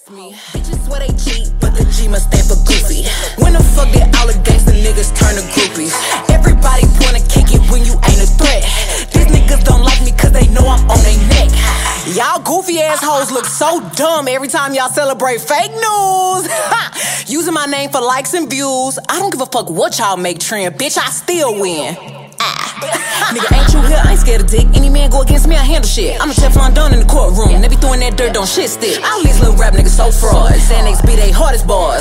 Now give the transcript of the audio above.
Me. Bitches swear they cheat, but the G must stand for goofy. When the fuck did all the gangsta niggas turn to groupies? Everybody wanna kick it when you ain't a threat. These niggas don't like me cause they know I'm on their neck. Y'all goofy assholes look so dumb every time y'all celebrate fake news. Using my name for likes and views. I don't give a fuck what y'all make trend, bitch, I still win. Nigga, ain't you here? I ain't scared of dick. Any man go against me, I handle shit. I'm a Teflon Don in the courtroom. They be throwing that dirt, don't shit stick. All these little rap niggas so fraud. Saying niggas be they hardest bars.